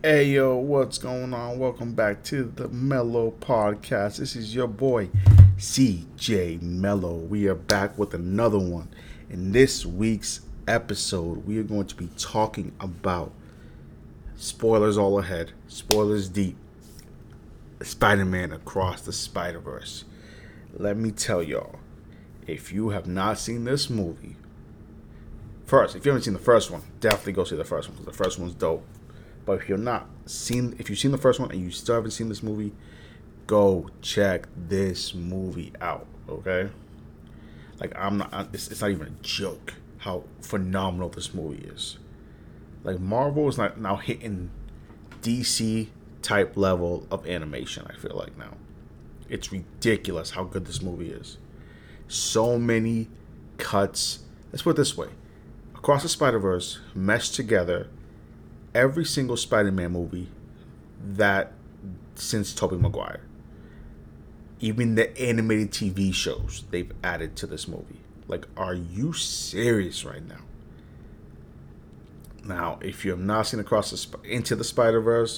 Hey yo, what's going on? Welcome back to the Mellow Podcast. This is your boy CJ Mellow. We are back with another one. In this week's episode, we are going to be talking about spoilers all ahead, spoilers deep, Spider-Man Across the Spider-Verse. Let me tell y'all, if you have not seen this movie, first, if you haven't seen the first one, definitely go see the first one because the first one's dope. But if you've seen the first one and you still haven't seen this movie, go check this movie out. Okay, it's not even a joke how phenomenal this movie is. Like Marvel is not now hitting DC type level of animation. I feel like now, it's ridiculous how good this movie is. So many cuts. Let's put it this way: Across the Spider-Verse meshed together every single Spider-Man movie that since Tobey Maguire. Even the animated TV shows they've added to this movie. Like, are you serious right now? Now, if you have not seen Into the Spider-Verse,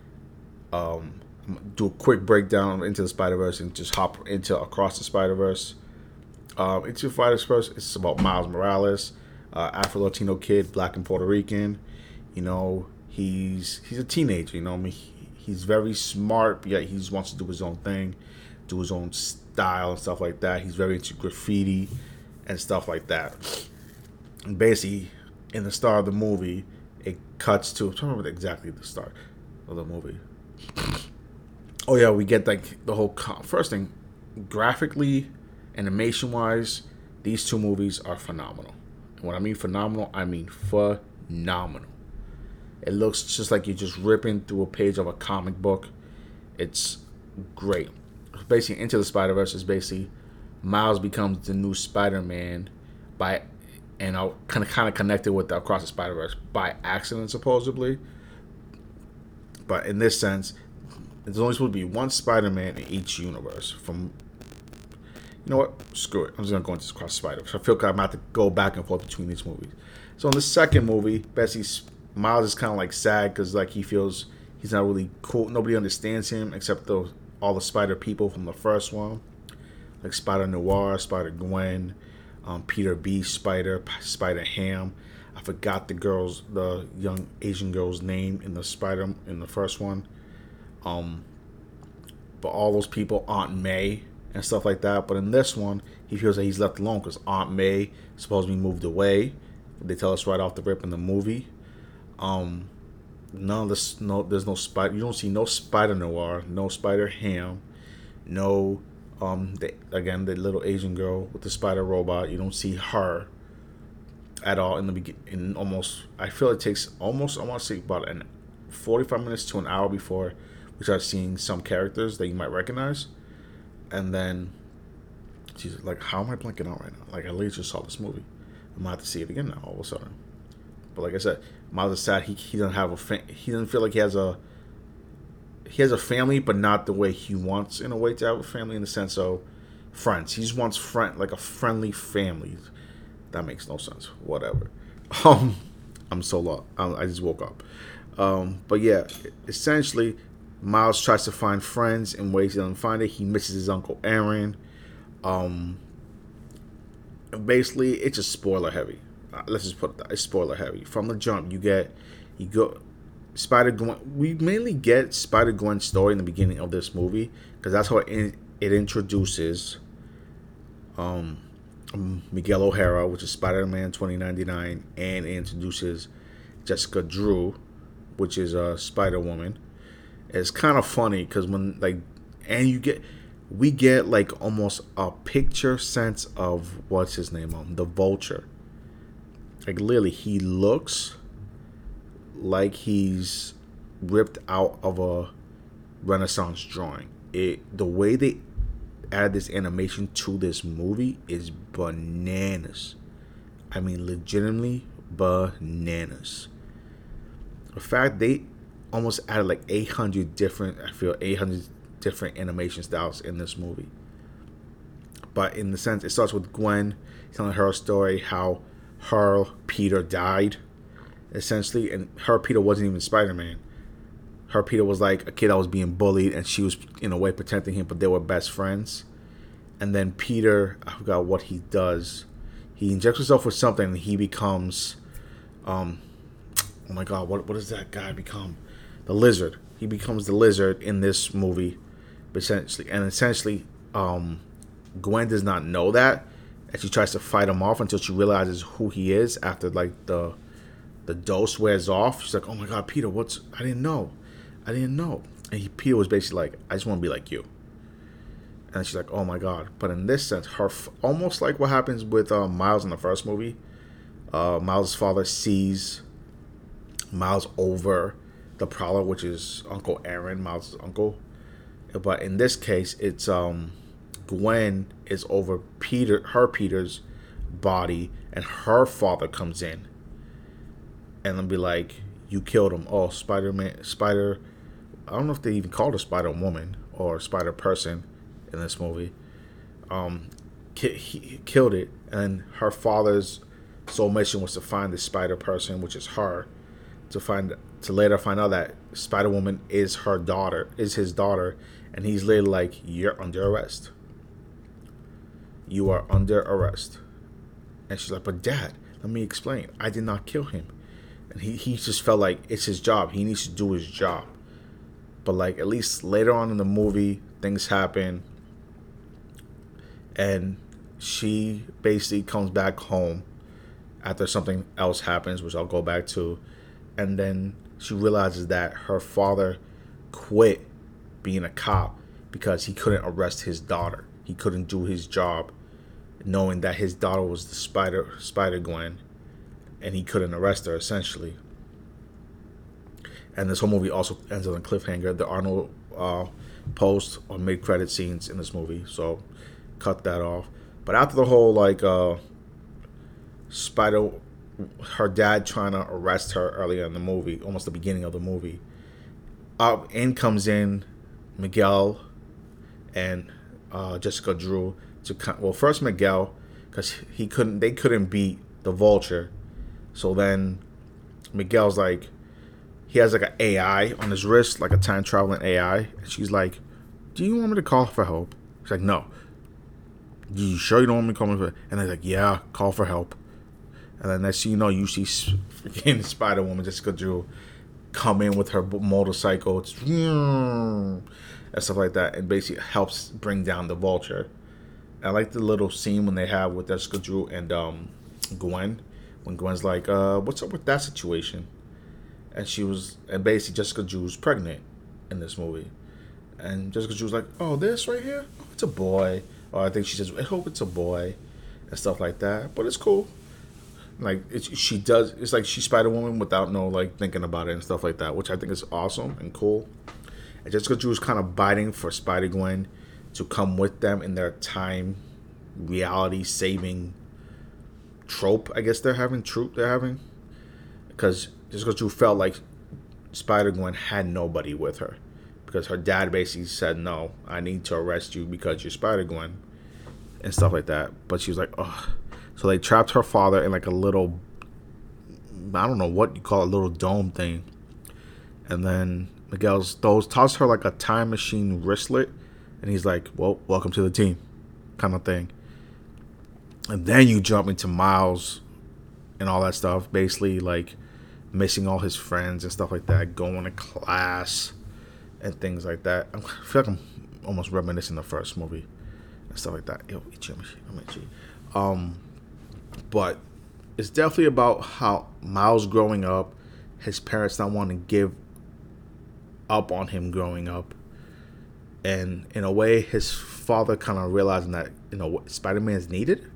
do a quick breakdown of Into the Spider-Verse and just hop into Across the Spider-Verse. Into the Spider-Verse, it's about Miles Morales, Afro-Latino kid, black and Puerto Rican. You know, he's a teenager. You know, he's very smart, yet he just wants to do his own thing, do his own style and stuff like that. He's very into graffiti and stuff like that. And basically, in the start of the movie, it cuts to, I'm trying to remember exactly the start of the movie. Oh yeah, we get like the whole first thing, graphically, animation wise, these two movies are phenomenal. And when I mean phenomenal, I mean phenomenal. It looks just like you're just ripping through a page of a comic book. It's great. Basically, Into the Spider-Verse is basically Miles becomes the new Spider-Man and I kind of connected with the Across the Spider-Verse by accident, supposedly. But in this sense, there's only supposed to be one Spider-Man in each universe. You know what? Screw it. I'm just going to go into Across the Spider-Verse. I feel like I'm about to go back and forth between these movies. So in the second movie, basically, Miles is kind of like sad because like he feels he's not really cool. Nobody understands him except all the Spider people from the first one, like Spider Noir, Spider Gwen, Peter B. Spider Ham. I forgot the young Asian girl's name in the first one. But all those people, Aunt May and stuff like that. But in this one, he feels that he's left alone because Aunt May supposedly moved away. They tell us right off the rip in the movie. None of this. No, there's no spider. You don't see no Spider Noir, no Spider Ham, no. The little Asian girl with the spider robot. You don't see her at all in the beginning. I feel it takes almost. I want to say about 45 minutes to an hour before we start seeing some characters that you might recognize, and then, she's like, how am I blanking out right now? Like, I literally just saw this movie. I'm gonna have to see it again now all of a sudden. But like I said, Miles is sad. He doesn't have he doesn't feel like he has a family, but not the way he wants in a way to have a family in the sense of friends. He just wants like a friendly family. That makes no sense. Whatever. I'm so lost. I just woke up. But yeah, essentially, Miles tries to find friends in ways he doesn't find it. He misses his Uncle Aaron. Basically, it's just spoiler heavy. Let's just put that. It's spoiler heavy. From the jump, you go Spider-Gwen. We mainly get Spider-Gwen's story in the beginning of this movie because that's how it introduces Miguel O'Hara, which is Spider-Man 2099, and it introduces Jessica Drew, which is a Spider-Woman. It's kind of funny because we get like almost a picture sense of what's his name, the Vulture. Like literally, he looks like he's ripped out of a Renaissance drawing. The way they add this animation to this movie is bananas. I mean, legitimately bananas. In fact, they almost added like 800 different animation styles in this movie. But in the sense, it starts with Gwen telling her story, how her Peter died, essentially, and her Peter wasn't even Spider-Man. her Peter was like a kid that was being bullied, and she was in a way protecting him, but they were best friends. And then Peter, I forgot what he does. He injects himself with something, and he becomes, oh my god, what does that guy become? The Lizard. He becomes the Lizard in this movie, essentially, Gwen does not know that, and she tries to fight him off until she realizes who he is after like the dose wears off. She's like, "Oh my god, Peter, I didn't know. And Peter was basically like, "I just want to be like you." And she's like, "Oh my god!" But in this sense, almost like what happens with Miles in the first movie. Miles' father sees Miles over the Prowler, which is Uncle Aaron, Miles' uncle. But in this case, it's Gwen is over Peter's body, and her father comes in and then be like, "You killed him." Oh, Spider. I don't know if they even called her Spider Woman or Spider Person in this movie. He killed it, and her father's sole mission was to find the Spider Person, which is her, to later find out that Spider Woman is his daughter, and he's later like, "You're under arrest. You are under arrest." And she's like, "But Dad, let me explain. I did not kill him." And he just felt like it's his job. He needs to do his job. But like at least later on in the movie, things happen, and she basically comes back home after something else happens, which I'll go back to, and then she realizes that her father quit being a cop because he couldn't arrest his daughter. He couldn't do his job, knowing that his daughter was the Spider Gwen, and he couldn't arrest her essentially. And this whole movie also ends on a cliffhanger. The Arnold post or mid-credit scenes in this movie, so cut that off. But after the whole like Spider, her dad trying to arrest her earlier in the movie, almost the beginning of the movie, in comes in Miguel and Jessica Drew first Miguel, because they couldn't beat the Vulture, so then Miguel's like, he has like an AI on his wrist, like a time traveling AI, and she's like, "Do you want me to call for help?" He's like, "No." "You sure you don't want me to call for help?" And they're like, "Yeah, call for help." And then next thing you know, you see freaking Spider Woman Jessica Drew come in with her motorcycle and stuff like that, and basically helps bring down the Vulture. I like the little scene when they have with Jessica Drew and Gwen, when Gwen's like, "What's up with that situation?" And basically Jessica Drew's pregnant in this movie, and Jessica Drew's like, "Oh, this right here, oh, it's a boy," or I think she says, "I hope it's a boy," and stuff like that. But it's cool. Like it's like she's Spider Woman without no like thinking about it and stuff like that, which I think is awesome and cool. And Jessica Drew's kind of biting for Spider Gwen to come with them in their time reality saving trope. I guess they're having, because Jessica Drew felt like Spider Gwen had nobody with her, because her dad basically said, "No, I need to arrest you because you're Spider Gwen," and stuff like that. But she was like, "Oh." So they trapped her father in like a little, I don't know what you call it, a little dome thing. And then Miguel tosses her like a time machine wristlet, and he's like, "Well, welcome to the team," kind of thing. And then you jump into Miles and all that stuff, basically like missing all his friends and stuff like that, going to class and things like that. I feel like I'm almost reminiscing the first movie and stuff like that. Yo, but it's definitely about how Miles growing up, his parents not wanting to give up on him growing up, and in a way his father kind of realizing that, Spider-Man is needed.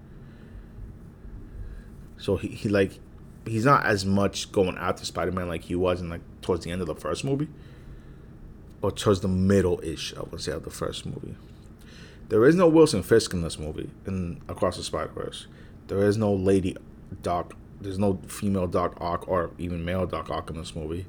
So he's not as much going after Spider-Man like he was in like towards the end of the first movie, or towards the middle-ish, I would say, of the first movie. There is no Wilson Fisk in this movie, in Across the Spider-Verse. There is no lady Doc. There's no female Doc Ock or even male Doc Ock in this movie.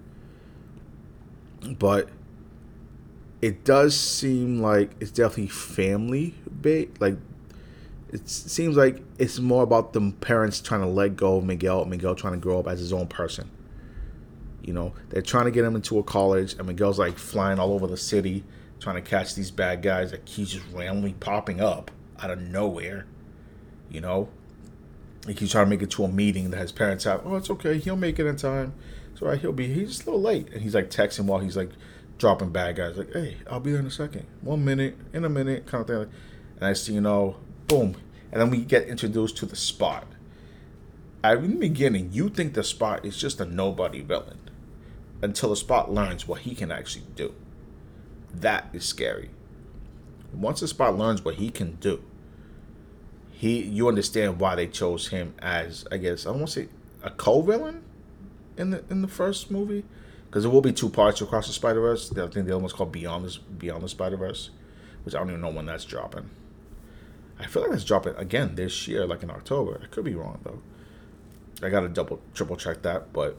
But it does seem like it's definitely family bait. Like, it seems like it's more about the parents trying to let go of Miguel trying to grow up as his own person. They're trying to get him into a college, and Miguel's like flying all over the city, trying to catch these bad guys. Like he's just randomly popping up out of nowhere. You know, like he's trying to make it to a meeting that his parents have. Oh, it's okay. He'll make it in time. It's all right. He's just a little late, and he's like texting while he's like dropping bad guys. Like, hey, I'll be there in a second. 1 minute, in a minute, kind of thing. And next thing you know, boom, and then we get introduced to the Spot. In the beginning, you think the Spot is just a nobody villain until the Spot learns what he can actually do. That is scary. Once the Spot learns what he can do, you understand why they chose him as, I guess, I don't want to say a co-villain in the first movie, because there will be two parts across the Spider-Verse. I think the other one's called Beyond the Spider-Verse, which I don't even know when that's dropping. I feel like it's dropping again this year, like in October. I could be wrong though. I gotta triple check that, but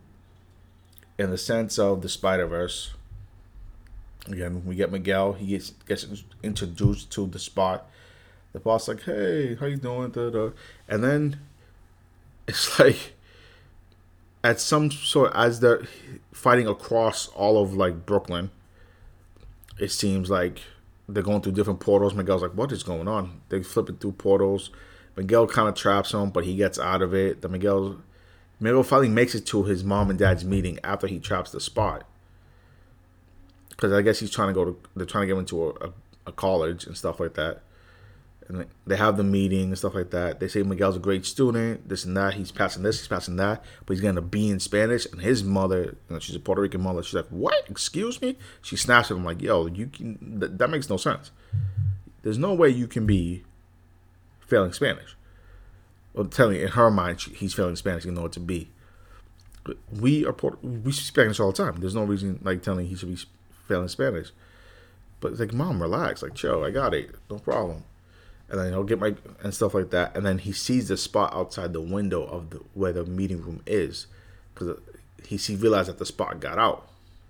in the sense of the Spider-Verse, again, we get Miguel. He gets introduced to the Spot. The boss like, hey, how you doing? Da-da. And then it's like at some sort, as they're fighting across all of like Brooklyn, it seems like they're going through different portals. Miguel's like, what is going on? They flip it through portals. Miguel kind of traps him, but he gets out of it. Then Miguel finally makes it to his mom and dad's meeting after he traps the Spot. Because I guess they're trying to get him into a college and stuff like that. And they have the meeting and stuff like that. They say Miguel's a great student, this and that. He's passing this, he's passing that. But he's getting a B in Spanish. And his mother, she's a Puerto Rican mother. She's like, what? Excuse me? She snaps at him like, yo, that makes no sense. There's no way you can be failing Spanish. Well, telling you, in her mind, he's failing Spanish, even though it's a B. We speak Spanish all the time. There's no reason like telling he should be failing Spanish. But it's like, mom, relax. Like, chill, I got it. No problem. And then he'll get and stuff like that. And then he sees the Spot outside the window of where the meeting room is, because he realized that the Spot got out.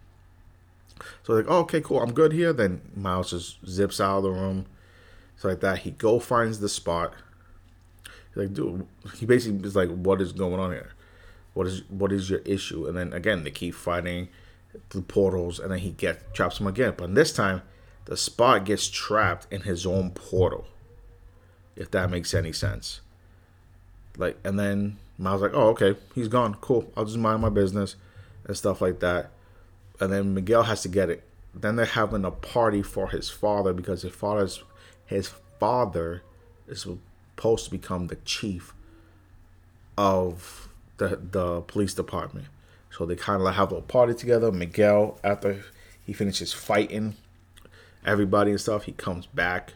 So like, oh, okay, cool, I'm good here. Then Miles just zips out of the room, so like that. He finds the Spot. He's like, dude, he basically is like, what is going on here? What is your issue? And then again, they keep fighting through portals, and then he traps him again. But this time, the Spot gets trapped in his own portal. If that makes any sense. Like, and then Miles like, oh, okay, he's gone. Cool. I'll just mind my business and stuff like that. And then Miguel has to get it. Then they're having a party for his father, because his father is supposed to become the chief of the police department. So they kind of like have a party together. Miguel, after he finishes fighting everybody and stuff, he comes back.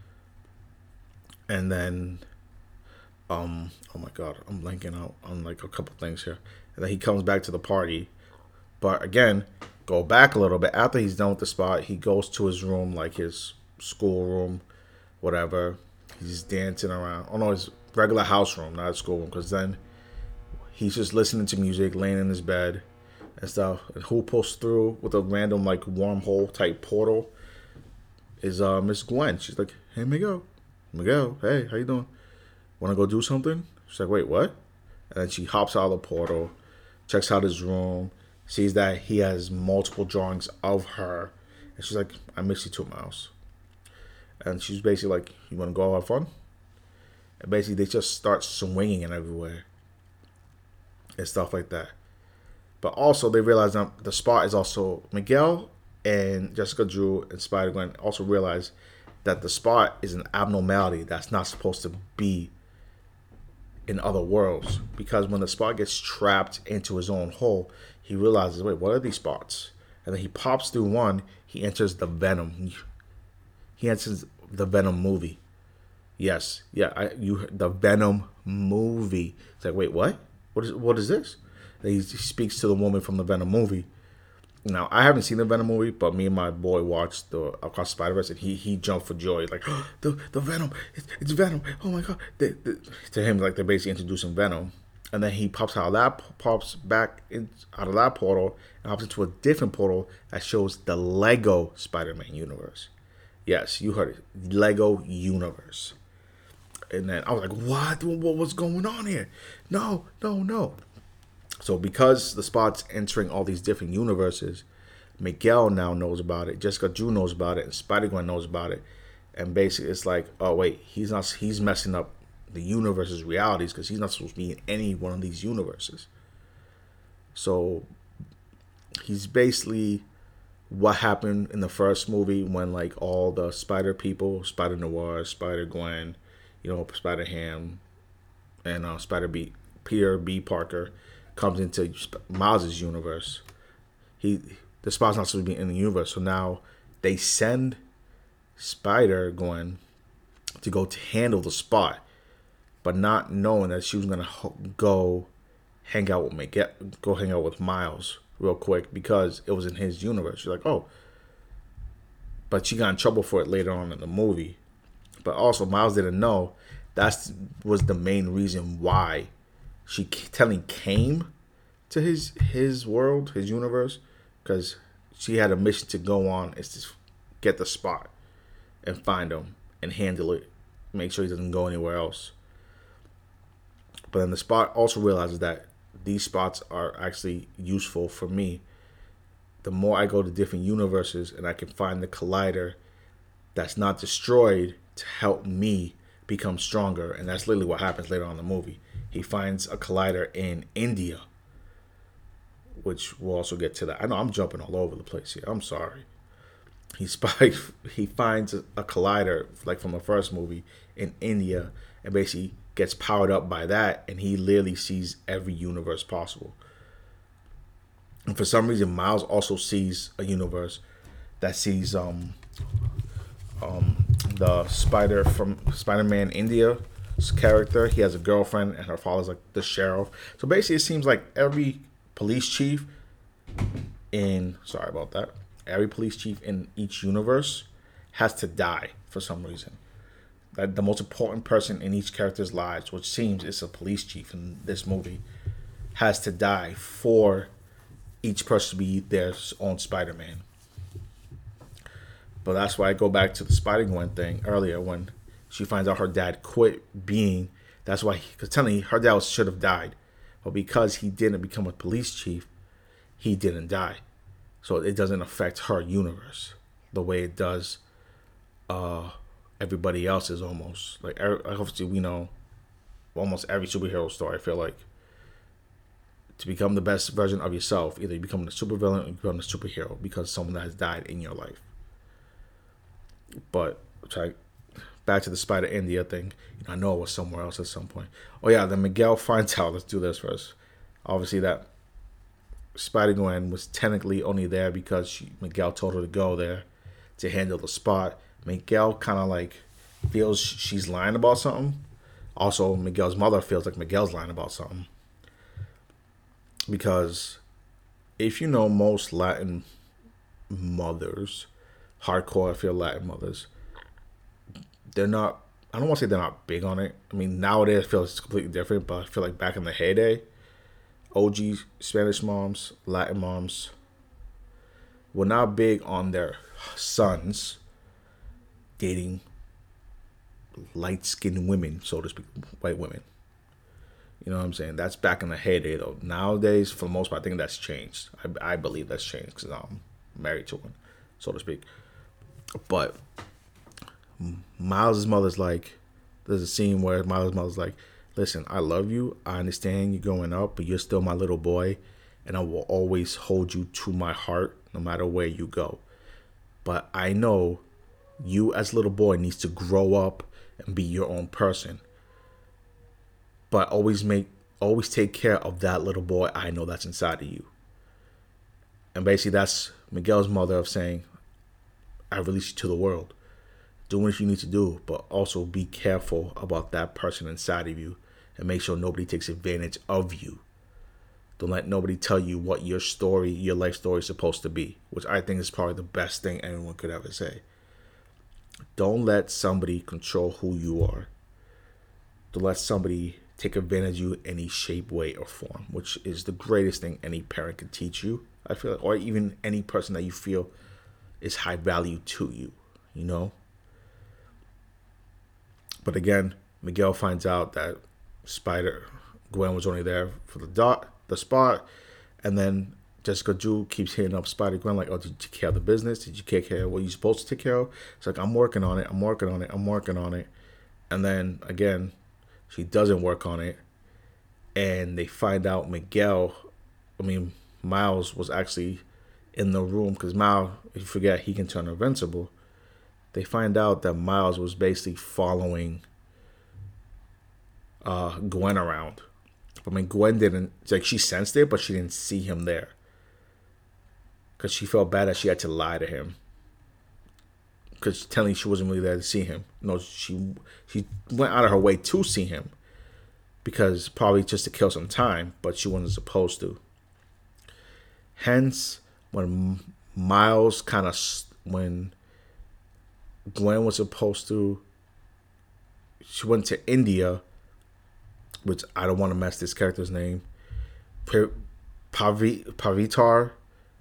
And then, oh my God, I'm blanking out on like a couple things here. And then he comes back to the party. But again, go back a little bit. After he's done with the Spot, he goes to his room, like his school room, whatever. He's dancing around. Oh no, his regular house room, not his school room. Because then he's just listening to music, laying in his bed and stuff. And who pulls through with a random like wormhole type portal is Miss Gwen. She's like, hey, Miguel, hey, how you doing? Want to go do something? She's like, wait, what? And then she hops out of the portal, checks out his room, sees that he has multiple drawings of her. And she's like, I miss you too, Miles. And she's basically like, you want to go have fun? And basically they just start swinging it everywhere and stuff like that. But also they realize that the Spot is also Miguel, and Jessica Drew and Spider-Gwen also realize that the Spot is an abnormality that's not supposed to be in other worlds. Because when the Spot gets trapped into his own hole, he realizes, wait, what are these spots? And then he pops through one, he enters the Venom. He enters the Venom movie. Yes, yeah, the Venom movie. It's like, wait, what? What is this? And he speaks to the woman from the Venom movie. Now, I haven't seen the Venom movie, but me and my boy watched the Across the Spider-Verse, and he jumped for joy. Like, oh, the Venom, it's Venom. Oh my God. To him, like, they're basically introducing Venom. And then he pops back out of that portal and hops into a different portal that shows the Lego Spider-Man universe. Yes, you heard it. Lego universe. And then I was like, what? What's going on here? No. So because the Spot's entering all these different universes, Miguel now knows about it. Jessica Drew knows about it, and Spider-Gwen knows about it. And basically, it's like, oh wait, he's not. He's messing up the universe's realities because he's not supposed to be in any one of these universes. So he's basically what happened in the first movie when like all the Spider people, Spider Noir, Spider Gwen, Spider Ham, and Peter B. Parker, comes into Miles's universe. The Spot's not supposed to be in the universe, so now they send Spider Gwen to go to handle the Spot, but not knowing that she was gonna go hang out with Miles real quick because it was in his universe. She's like, oh, but she got in trouble for it later on in the movie. But also, Miles didn't know that was the main reason why she came to his world, his universe, because she had a mission to go on is to get the Spot and find him and handle it, make sure he doesn't go anywhere else. But then the Spot also realizes that these spots are actually useful for me. The more I go to different universes and I can find the collider that's not destroyed to help me become stronger. And that's literally what happens later on in the movie. He finds a collider in India, which we'll also get to that. I know I'm jumping all over the place here. I'm sorry. He finds a collider like from the first movie in India and basically gets powered up by that, and he literally sees every universe possible. And for some reason, Miles also sees a universe that sees the Spider-Man India's character. He has a girlfriend, and her father's like the sheriff. So basically, it seems like every police chief every police chief in each universe has to die for some reason. That the most important person in each character's lives, which seems is a police chief in this movie, has to die for each person to be their own Spider-Man. But that's why I go back to the Spider-Gwen thing earlier when she finds out her dad quit being. That's why, because technically her dad should have died, but because he didn't become a police chief, he didn't die. So it doesn't affect her universe the way it does everybody else's almost. Like, obviously, we know almost every superhero story, I feel like, to become the best version of yourself, either you become the supervillain or you become the superhero because someone has died in your life. But back to the Spider India thing. I know it was somewhere else at some point. Oh yeah, then Miguel finds out. Let's do this first. Obviously, that Spider-Gwen was technically only there because Miguel told her to go there to handle the Spot. Miguel kind of like feels she's lying about something. Also, Miguel's mother feels like Miguel's lying about something. Because if you know most Latin mothers, hardcore, I feel Latin mothers, they're not, I don't want to say they're not big on it. I mean, nowadays I feel it's completely different, but I feel like back in the heyday, OG Spanish moms, Latin moms were not big on their sons dating light-skinned women, so to speak, white women. You know what I'm saying? That's back in the heyday, though. Nowadays, for the most part, I think that's changed. I believe that's changed because I'm married to one, so to speak. But Miles' mother's like, there's a scene where Miles' mother's like, listen, I love you. I understand you're growing up, but you're still my little boy, and I will always hold you to my heart no matter where you go. But I know you as a little boy needs to grow up and be your own person. But always take care of that little boy I know that's inside of you. And basically that's Miguel's mother of saying, I release you to the world. Do what you need to do, but also be careful about that person inside of you and make sure nobody takes advantage of you. Don't let nobody tell you what your life story is supposed to be, which I think is probably the best thing anyone could ever say. Don't let somebody control who you are. Don't let somebody take advantage of you in any shape, way, or form, which is the greatest thing any parent can teach you, I feel like, or even any person that you feel is high value to you, you know? But again, Miguel finds out that Spider-Gwen was only there for the the spot, and then Jessica Drew keeps hitting up Spider Gwen like, "Oh, did you take care of the business? Did you take care of what you're supposed to take care of?" It's like, "I'm working on it. I'm working on it. I'm working on it." And then again, she doesn't work on it, and they find out Miles was actually in the room because Miles, if you forget, he can turn invincible. They find out that Miles was basically following Gwen around. Gwen didn't, it's like she sensed it, but she didn't see him there because she felt bad that she had to lie to him because telling she wasn't really there to see him. No, she went out of her way to see him because probably just to kill some time, but she wasn't supposed to. Hence, when Gwen was supposed to, she went to India, which I don't want to mess this character's name. Parika,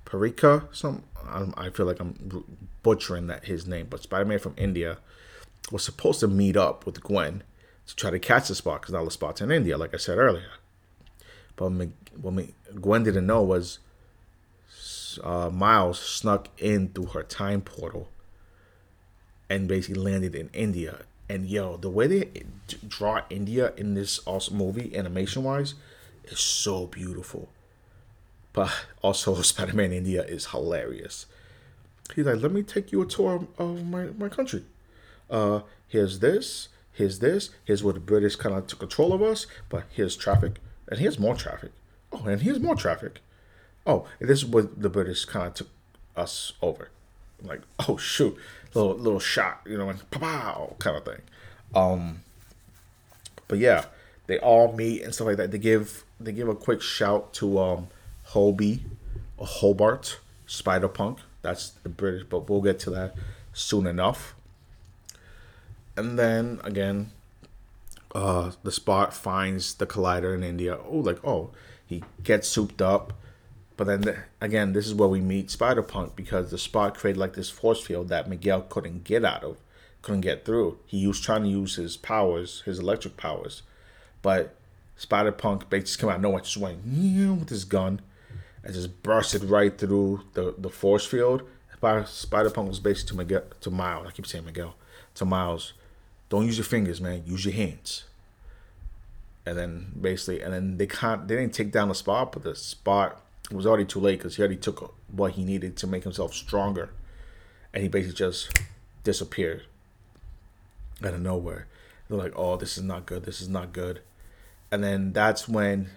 I feel like I'm butchering his name, but Spider-Man from India was supposed to meet up with Gwen to try to catch the Spot because now the Spot's in India, like I said earlier. But what Gwen didn't know was Miles snuck in through her time portal and basically landed in India. And the way they draw India in this awesome movie, animation-wise, is so beautiful. But also, Spider-Man India is hilarious. He's like, "Let me take you a tour of my country. Here's this, here's where the British kind of took control of us, but here's traffic, and here's more traffic. Oh, and here's more traffic. Oh, and this is where the British kind of took us over." I'm like, oh shoot, little shot, like pow kind of thing. But yeah, they all meet and stuff like that. They give a quick shout to Hobie or Hobart Spider Punk. That's the British, but we'll get to that soon enough. And then again, the Spot finds the Collider in India. He gets souped up. But then, again, this is where we meet Spider-Punk because the Spot created like this force field that Miguel couldn't get through. He was trying to use his powers, his electric powers. But Spider-Punk basically came out of nowhere, just went with his gun and just bursted right through the force field. Spider-Punk was basically to Miles. I keep saying Miguel. To Miles, don't use your fingers, man. Use your hands. And then they didn't take down the Spot, but the Spot, it was already too late because he already took what he needed to make himself stronger. And he basically just disappeared out of nowhere. They're like, "Oh, this is not good. This is not good." And then that's when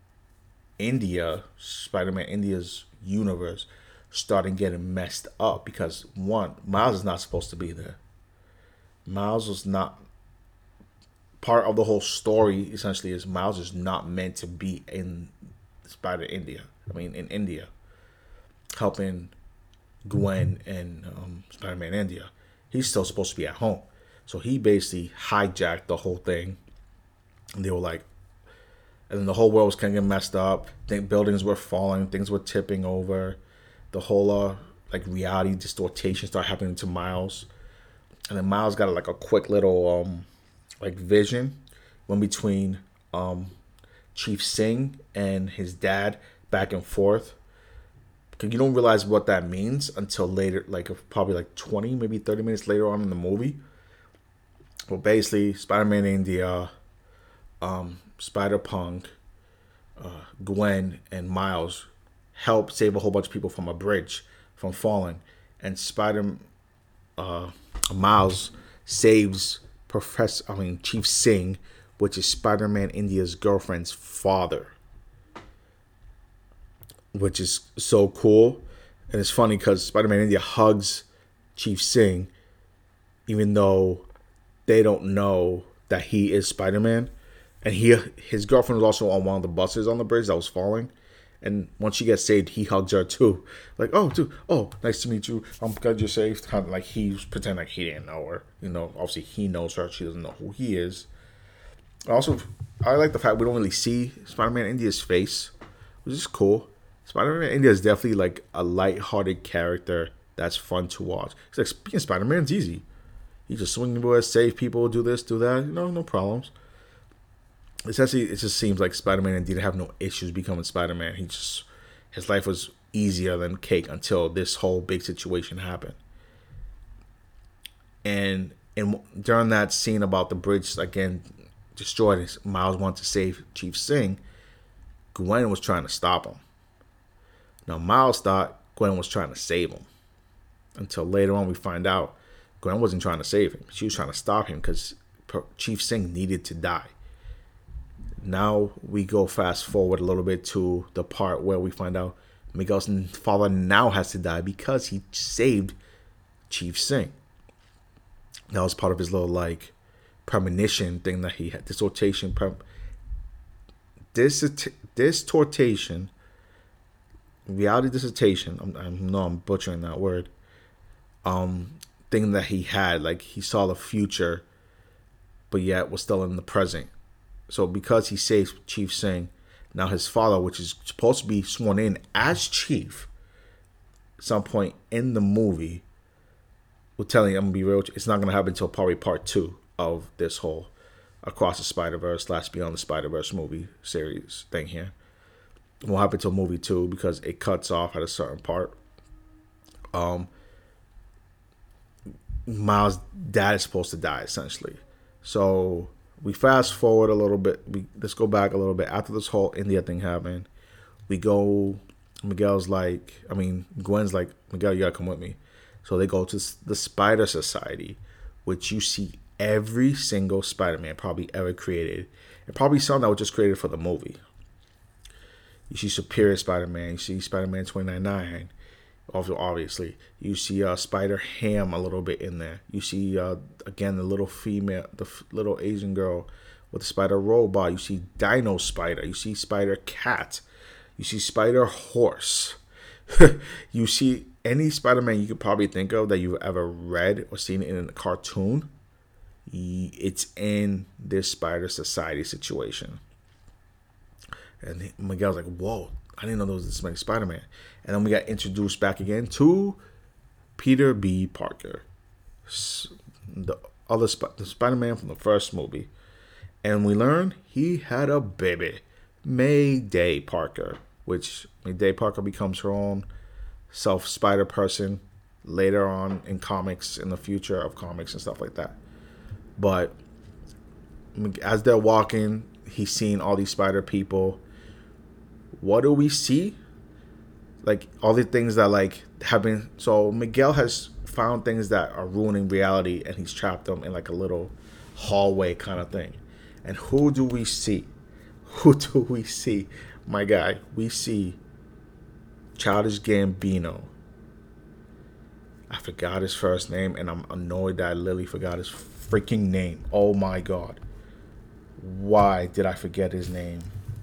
Spider-Man India's universe, started getting messed up because, one, Miles is not supposed to be there. Miles was not part of the whole story. Essentially, is Miles is not meant to be in in India, helping Gwen and Spider-Man India. He's still supposed to be at home. So he basically hijacked the whole thing. And they were like, and then the whole world was kind of getting messed up. Buildings were falling, things were tipping over. The whole reality distortion started happening to Miles. And then Miles got a quick little vision went between Chief Singh and his dad back and forth. Because you don't realize what that means until later, probably 20, maybe 30 minutes later on in the movie. Well, basically, Spider-Man India, Spider-Punk, Gwen, and Miles help save a whole bunch of people from a bridge from falling. And Miles saves Chief Singh, which is Spider-Man India's girlfriend's father. Which is so cool. And it's funny because Spider-Man India hugs Chief Singh, even though they don't know that he is Spider-Man. And his girlfriend was also on one of the buses on the bridge that was falling. And once she gets saved, he hugs her too. Like, "Oh, dude, nice to meet you. I'm glad you're safe." Kind of like he was pretending like he didn't know her. Obviously he knows her. She doesn't know who he is. Also, I like the fact we don't really see Spider-Man India's face, which is cool. Spider-Man India is definitely a light-hearted character that's fun to watch. It's being Spider-Man's easy. You just swing the boys, save people, do this, do that. No problems. essentially, it just seems like Spider-Man didn't have no issues becoming Spider-Man. His life was easier than cake until this whole big situation happened. And during that scene about the bridge again destroyed, Miles wanted to save Chief Sing. Gwen was trying to stop him. Now Miles thought Gwen was trying to save him. Until later on we find out Gwen wasn't trying to save him. She was trying to stop him because Chief Sing needed to die. Now we go fast forward a little bit to the part where we find out Miguel's father now has to die because he saved Chief Sing. That was part of his little like premonition thing that he had. Distortation. Reality dissertation. I know I'm butchering that word. Thing that he had, like he saw the future, but yet was still in the present. So because he saved Chief Sing, now his father, which is supposed to be sworn in as Chief, at some point in the movie, we're telling you, I'm gonna be real, it's not gonna happen until probably part 2 of this whole Across the Spider-Verse / Beyond the Spider-Verse movie series thing here. It won't happen until movie 2 because it cuts off at a certain part. Miles' dad is supposed to die essentially. So we fast forward a little bit. Let's go back a little bit. After this whole India thing happened, Gwen's like, Miguel, you gotta come with me. So they go to the Spider Society, which you see every single Spider-Man probably ever created. And probably some that was just created for the movie. You see Superior Spider-Man. You see Spider-Man 2099. Obviously. You see Spider-Ham a little bit in there. You see, again, the little little Asian girl with the Spider-Robot. You see Dino Spider. You see Spider-Cat. You see Spider-Horse. You see any Spider-Man you could probably think of that you've ever read or seen in a cartoon. It's in this Spider Society situation. And Miguel's like, whoa, I didn't know there was this many Spider-Man. And then we got introduced back again to Peter B. Parker, the Spider-Man from the first movie. And we learn he had a baby, Mayday Parker, which Mayday Parker becomes her own self-Spider person later on in comics, in the future of comics and stuff like that. But as they're walking, he's seeing all these spider people. What do we see? Like all the things that like have been. So Miguel has found things that are ruining reality, and he's trapped them in like a little hallway kind of thing. And who do we see? Who do we see? My guy, we see Childish Gambino. I forgot his first name, and I'm annoyed that I literally forgot his freaking name. Oh my god. Why did I forget his name?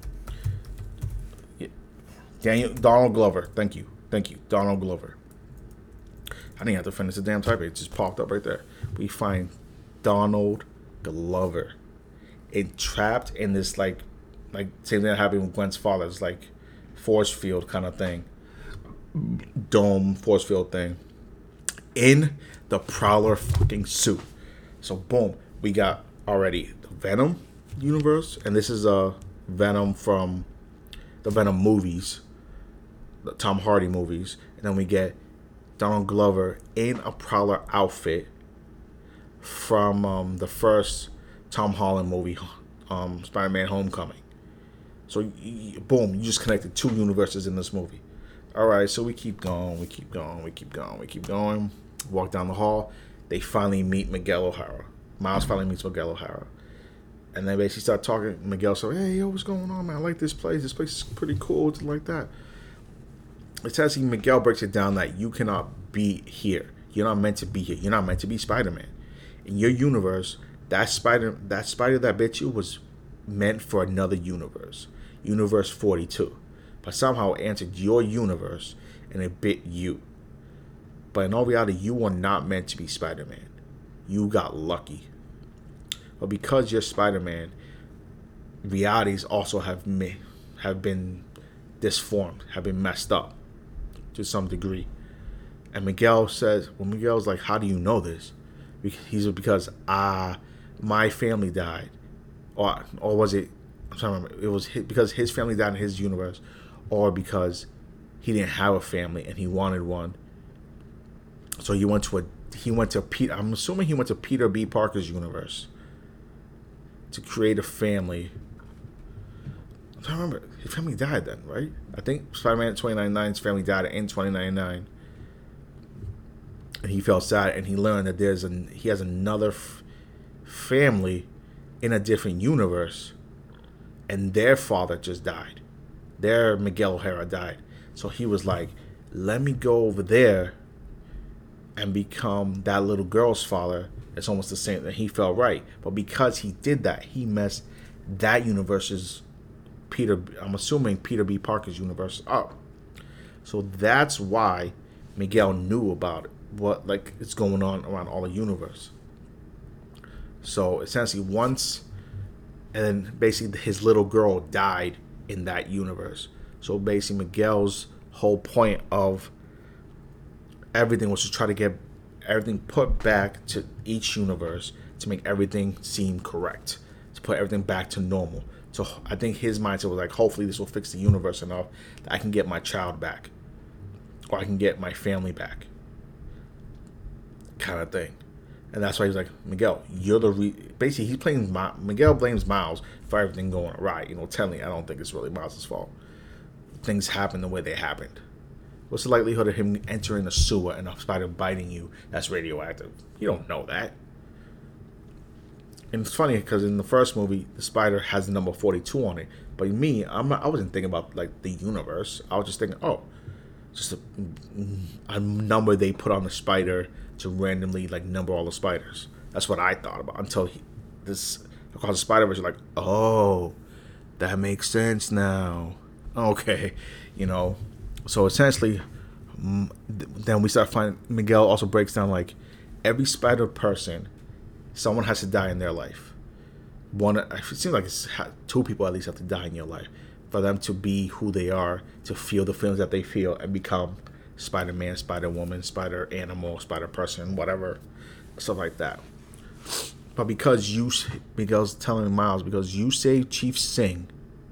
Donald Glover. Thank you. Donald Glover. I didn't have to finish the damn typing. It just popped up right there. We find Donald Glover entrapped in this like same thing that happened with Gwen's father. It's like force field kind of thing. Dome force field thing. In the Prowler fucking suit. So boom, we got already the Venom universe, and this is a Venom from the Venom movies, the Tom Hardy movies, and then we get Donald Glover in a Prowler outfit from the first Tom Holland movie, Spider-Man: Homecoming. So boom, you just connected 2 universes in this movie. All right, so we keep going. Walk down the hall. They finally meet Miguel O'Hara. Miles finally meets Miguel O'Hara. And they basically start talking. Miguel said, hey, yo, what's going on, man? I like this place. This place is pretty cool. It's like that. It's actually Miguel breaks it down that you cannot be here. You're not meant to be here. You're not meant to be Spider-Man. In your universe, that spider that bit you was meant for another universe. Universe 42. But somehow it entered your universe and it bit you. But in all reality, you were not meant to be Spider-Man. You got lucky. But because you're Spider-Man, realities also have been disformed, have been messed up to some degree. And Miguel's like, how do you know this? He's because my family died. Or was it I'm trying to remember. It was because his family died in his universe, or because he didn't have a family and he wanted one. So he went to Peter. I'm assuming he went to Peter B. Parker's universe to create a family. I'm trying to remember. His family died then, right? I think Spider-Man 2099's family died in 2099. And he felt sad, and he learned that he has another family in a different universe, and their father just died. Their Miguel O'Hara died. So he was like, let me go over there and become that little girl's father. It's almost the same. And he felt right. But because he did that, he messed that universe's I'm assuming Peter B. Parker's universe up. So that's why Miguel knew about it, what like is going on around all the universe. So essentially and then basically his little girl died in that universe. So basically Miguel's whole point of everything was to try to get everything put back to each universe to make everything seem correct, to put everything back to normal. So I think his mindset was like, hopefully this will fix the universe enough that I can get my child back, or I can get my family back, kind of thing. And that's why he's like, Miguel, you're basically he's playing. Miguel blames Miles for everything going awry. Telling I don't think it's really Miles' fault. Things happen the way they happened. What's the likelihood of him entering a sewer and a spider biting you that's radioactive? You don't know that. And it's funny because in the first movie, the spider has the number 42 on it. But me, I wasn't thinking about like the universe. I was just thinking, just a number they put on the spider to randomly like number all the spiders. That's what I thought about until across the Spider-Verse, you're like, oh, that makes sense now. Okay, So essentially, then we start finding Miguel also breaks down like every spider person, someone has to die in their life. It seems like two people at least have to die in your life for them to be who they are, to feel the feelings that they feel, and become Spider-Man, Spider-Woman, Spider-Animal, Spider-Person, whatever, stuff like that. But Miguel's telling Miles, because you saved Chief Singh,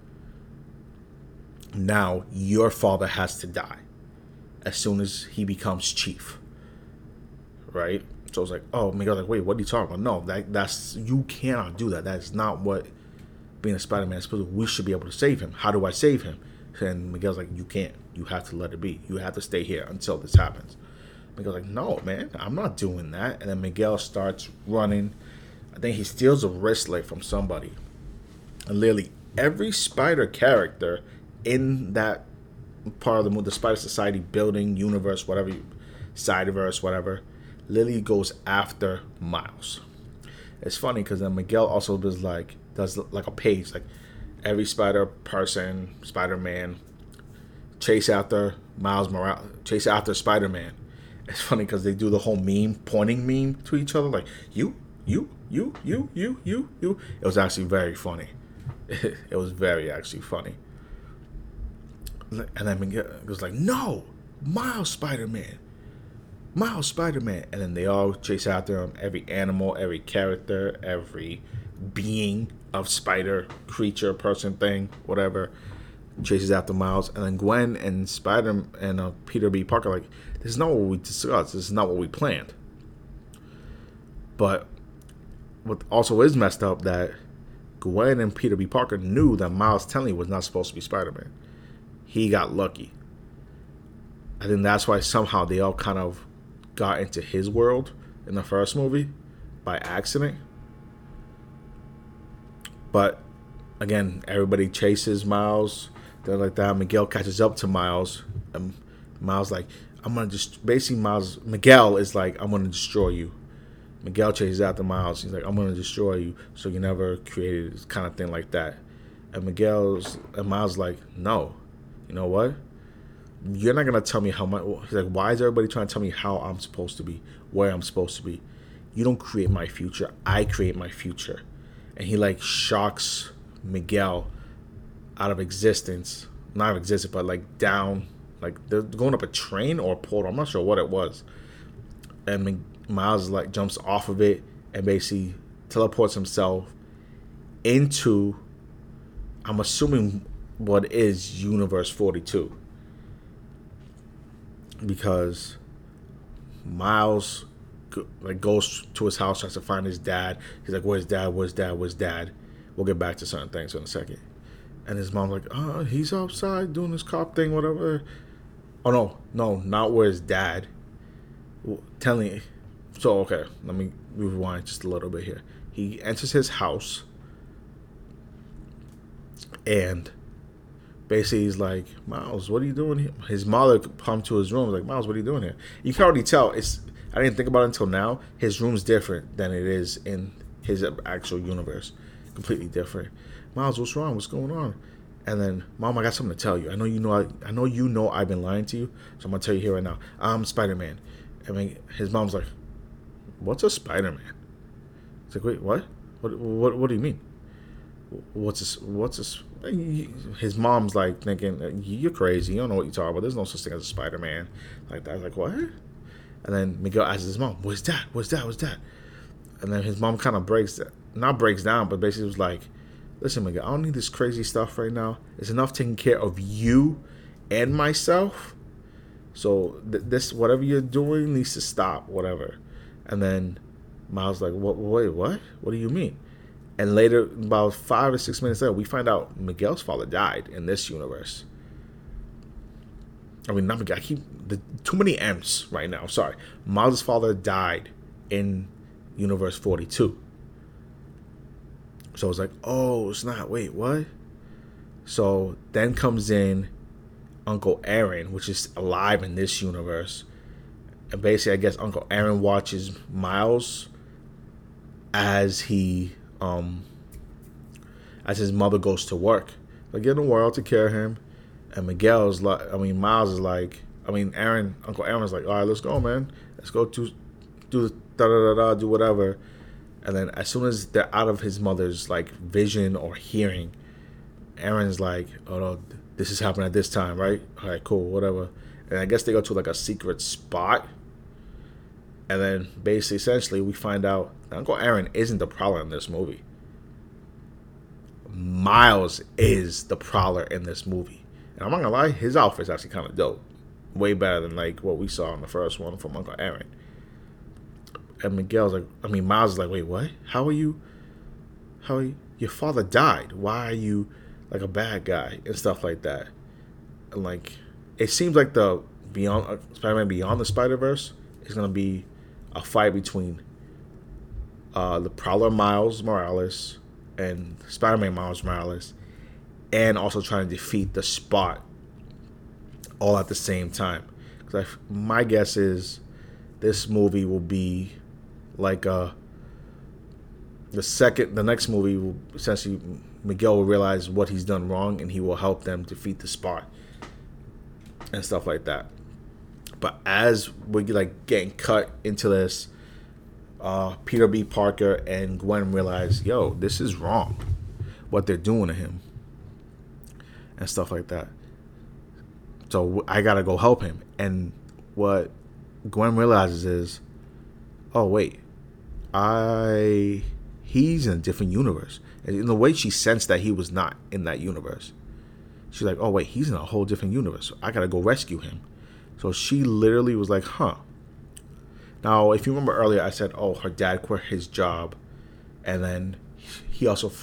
now your father has to die as soon as he becomes chief, right? So it's like, oh, Miguel's like, wait, what are you talking about? No, that's you cannot do that. That's not what being a Spider-Man is supposed to. We should be able to save him. How do I save him? And Miguel's like, you can't. You have to let it be. You have to stay here until this happens. Miguel's like, no, man, I'm not doing that. And then Miguel starts running. I think he steals a wristlet from somebody. And literally every Spider character in that part of the Spider Society building, universe, whatever, Spider-Verse, whatever, literally goes after Miles. It's funny because then Miguel also does like a page, like every Spider person, Spider-Man, chase after Miles Morales, chase after Spider-Man. It's funny because they do the whole pointing meme to each other, like you. It was actually very funny. It was very actually funny. And then Miguel goes like, no, Miles Spider-Man. And then they all chase after him. Every animal, every character, every being of spider, creature, person, thing, whatever, chases after Miles. And then Gwen and Spider and Peter B. Parker like, this is not what we discussed. This is not what we planned. But what also is messed up, that Gwen and Peter B. Parker knew that Miles Teller was not supposed to be Spider-Man. He got lucky. I think that's why somehow they all kind of got into his world in the first movie by accident. But again, everybody chases Miles. They're like that. Miguel catches up to Miles. And Miles like, I'm gonna just basically Miguel is like, I'm gonna destroy you. Miguel chases after Miles. He's like, I'm gonna destroy you, so you never created this kind of thing like that. And Miles like, no, you know what? You're not gonna tell me how much. He's like, why is everybody trying to tell me how I'm supposed to be, where I'm supposed to be? You don't create my future. I create my future. And he like shocks Miguel out of existence, not of existence, but like down, like they're going up a train or a portal. I'm not sure what it was. And Miles like jumps off of it and basically teleports himself into I'm assuming what is Universe 42, because Miles goes to his house, tries to find his dad. He's like, "Where's dad? Where's dad? Where's dad?" We'll get back to certain things in a second. And his mom's like, he's outside doing his cop thing, whatever. Oh no, not where's dad. Telling. So okay, let me rewind just a little bit here. He enters his house, and basically he's like, "Miles, what are you doing here?" His mother come to his room, like, "Miles, what are you doing here?" You can already tell. I didn't think about it until now. His room's different than it is in his actual universe. Completely different. "Miles, what's wrong? What's going on?" And then, "Mom, I got something to tell you. I know you know. I know you know I've been lying to you, so I'm gonna tell you here right now. I'm Spider-Man." I mean, his mom's like, "What's a Spider-Man?" It's like, "Wait, what? What do you mean? What's this? What's this?" His mom's like thinking, "You're crazy. You don't know what you're talking about. There's no such thing as a Spider-Man like that." I was like, "What?" And then Miguel asks his mom, "Where's that? Where's that? Where's that?" And then his mom kind of not breaks down, but basically was like, "Listen, Miguel, I don't need this crazy stuff right now. It's enough taking care of you and myself. So this, whatever you're doing, needs to stop, whatever." And then Miles like, "What? Wait, what? What do you mean?" And later, about 5 or 6 minutes later, we find out Miguel's father died in this universe. I mean, not Miguel. I keep too many M's right now. Sorry, Miles' father died in Universe 42. So it's like, oh, it's not. Wait, what? So then comes in Uncle Aaron, which is alive in this universe. And basically, I guess Uncle Aaron watches Miles as as his mother goes to work. Like, in the world to care of him. And Miles is like, Uncle Aaron's like, "All right, let's go, man. Let's go do the da da da da, do whatever." And then as soon as they're out of his mother's like vision or hearing, Aaron's like, "Oh no, this is happening at this time, right? All right, cool, whatever." And I guess they go to like a secret spot. And then basically, essentially, we find out that Uncle Aaron isn't the Prowler in this movie. Miles is the Prowler in this movie. And I'm not gonna lie, his outfit's actually kind of dope. Way better than like what we saw in the first one from Uncle Aaron. And Miles is like, "Wait, what? How are you? Your father died. Why are you like a bad guy?" And stuff like that. And like, it seems like the Spider-Man Beyond the Spider-Verse is gonna be a fight between the Prowler Miles Morales and Spider-Man Miles Morales, and also trying to defeat the Spot all at the same time. Because my guess is this movie will be like the next movie will essentially, Miguel will realize what he's done wrong and he will help them defeat the Spot and stuff like that. But as we're like getting cut into this, Peter B. Parker and Gwen realize, yo, this is wrong, what they're doing to him and stuff like that. So I gotta go help him. And what Gwen realizes is, oh wait, he's in a different universe. And in the way she sensed that he was not in that universe, she's like, oh wait, he's in a whole different universe. So I gotta go rescue him. So she literally was like, huh. Now, if you remember earlier, I said, oh, her dad quit his job, and then he also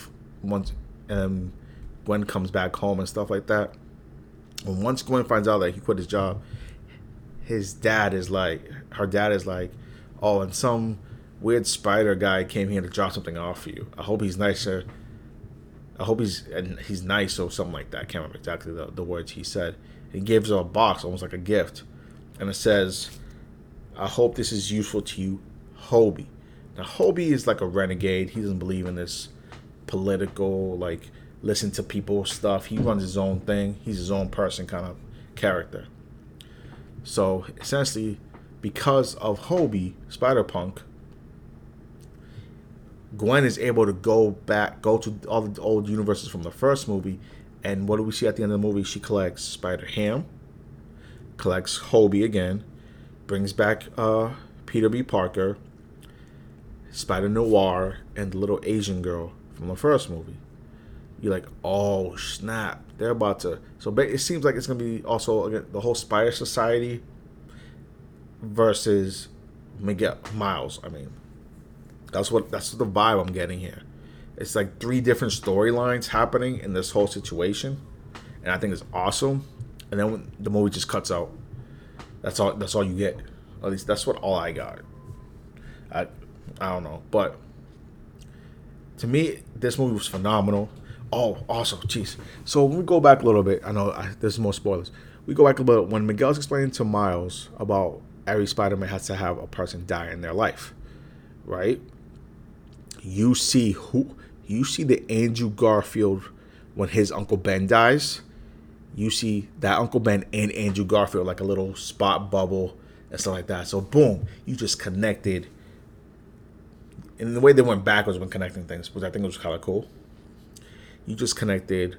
Gwen comes back home and stuff like that. And once Gwen finds out that he quit his job, her dad is like, oh, and some weird spider guy came here to drop something off for you. I hope he's nicer. I hope he's nice or something like that. I can't remember exactly the words he said. He gives her a box, almost like a gift, and it says, I hope this is useful to you, Hobie. Now, Hobie is like a renegade. He doesn't believe in this political, like, listen to people stuff. He runs his own thing. He's his own person kind of character. So, essentially, because of Hobie, Spider-Punk, Gwen is able to go to all the old universes from the first movie, and what do we see at the end of the movie? She collects Spider-Ham, collects Hobie again, brings back Peter B. Parker, Spider-Noir, and the little Asian girl from the first movie. you're like, oh snap, they're about to. So it seems like it's gonna be also again, the whole Spider Society versus Miguel Miles. I mean, that's the vibe I'm getting here. It's like three different storylines happening in this whole situation, and I think it's awesome. And then when the movie just cuts out. That's all. That's all you get. At least that's what all I got. I I don't know, but to me, this movie was phenomenal. Oh, also, jeez. So when we go back a little bit, I know there's more spoilers. We go back a little when Miguel's explaining to Miles about every Spider-Man has to have a person die in their life, right? You see the Andrew Garfield when his Uncle Ben dies. You see that Uncle Ben and Andrew Garfield like a little spot bubble and stuff like that. So boom, you just connected. And the way they went backwards when connecting things, which I think was kind of cool. You just connected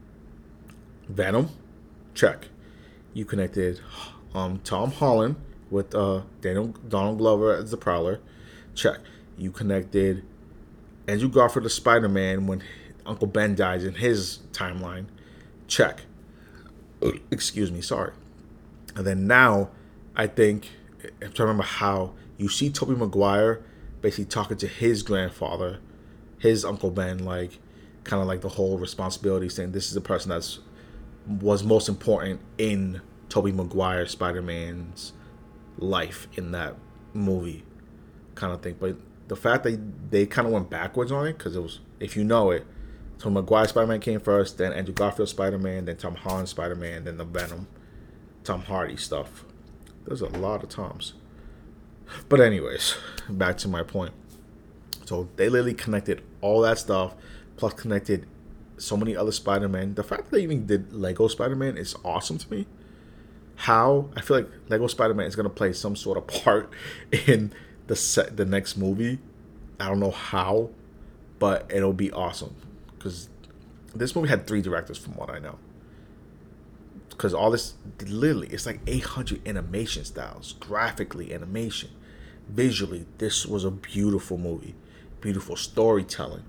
Venom, check. You connected Tom Holland with Donald Glover as the Prowler, check. You connected Andrew Garfield as Spider-Man when Uncle Ben dies in his timeline, check. Excuse me, sorry. And then now, I think, I'm trying to remember how you see Tobey Maguire basically talking to his grandfather, his Uncle Ben, like, kind of like the whole responsibility saying this is the person that's was most important in Tobey Maguire Spider-Man's life in that movie, kind of thing. But the fact that they kind of went backwards on it, because it was, if you know it, Tom Maguire Spider-Man came first, then Andrew Garfield Spider-Man, then Tom Holland Spider-Man, then the Venom, Tom Hardy stuff. There's a lot of Toms. But anyways, back to my point. So they literally connected all that stuff, plus connected so many other Spider-Man. The fact that they even did Lego Spider-Man is awesome to me. How I feel like Lego Spider-Man is gonna play some sort of part in the next movie. I don't know how, but it'll be awesome. Because this movie had 3 directors from what I know. Because all this, literally, it's like 800 animation styles. Graphically, animation. Visually, this was a beautiful movie. Beautiful storytelling.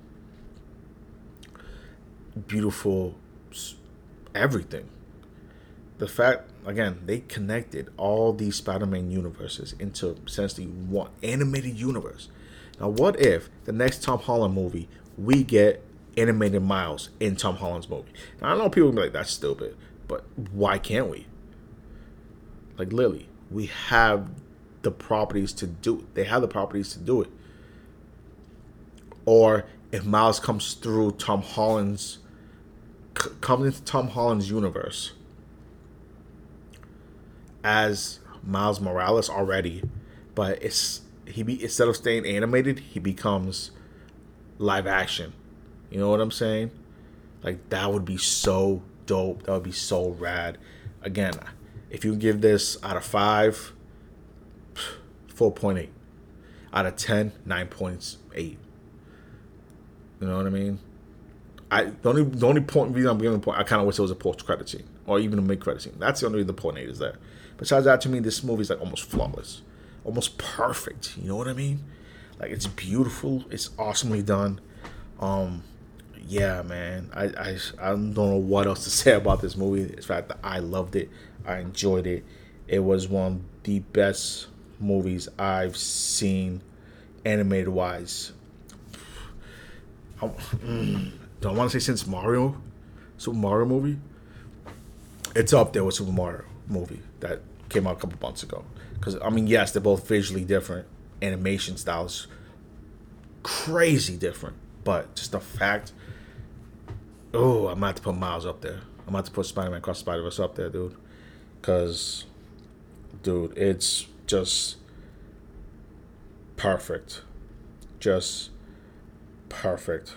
Beautiful everything. The fact, again, they connected all these Spider-Man universes into essentially one animated universe. Now, what if the next Tom Holland movie, we get animated Miles in Tom Holland's movie? Now, I know people will be like, that's stupid, but why can't we? Like, literally, we have the properties to do it. They have the properties to do it. Or if Miles comes through Tom Holland's, comes into Tom Holland's universe as Miles Morales already, but instead of staying animated, he becomes live action. You know what I'm saying? Like, that would be so dope. That would be so rad. Again, if you give this out of 5, 4.8. Out of 10, 9.8. You know what I mean? The only point reason I'm giving a point, I kind of wish it was a post credit scene or even a mid credit scene. That's the only reason the point 8 is there. Besides that, to me, this movie is like almost flawless, almost perfect. You know what I mean? Like, it's beautiful. It's awesomely done. Yeah, man. I don't know what else to say about this movie. In fact, I loved it. I enjoyed it. It was one of the best movies I've seen, animated wise. Do I want to say since Super Mario movie? It's up there with Super Mario movie that came out a couple months ago. Because, I mean, yes, they're both visually different. Animation styles, crazy different. But just the fact, I'm going to have to put Miles up there. I'm going to have to put Spider-Man Across the Spider-Verse up there, dude. Because, dude, it's just perfect. Just perfect.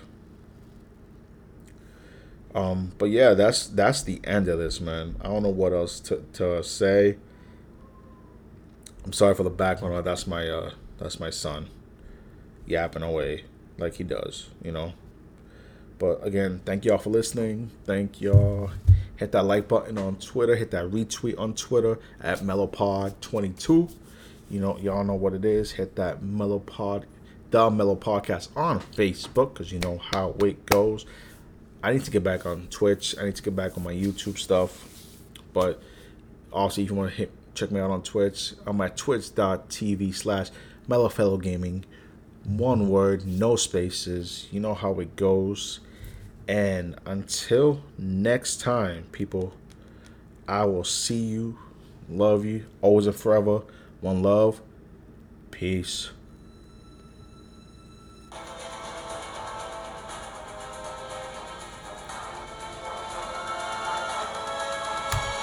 But yeah, that's the end of this, man. I don't know what else to say. I'm sorry for the background. That's my son yapping away like he does, you know. But again, thank y'all for listening. Thank y'all. Hit that like button on Twitter. Hit that retweet on Twitter at MellowPod22. You know, y'all know what it is. Hit that the Mellow Podcast on Facebook, because you know how it goes. I need to get back on Twitch. I need to get back on my YouTube stuff. But also, if you want to check me out on Twitch, I'm at twitch.tv/MelloFellowGaming. One word, no spaces. You know how it goes. And until next time, people, I will see you. Love you. Always and forever. One love. Peace.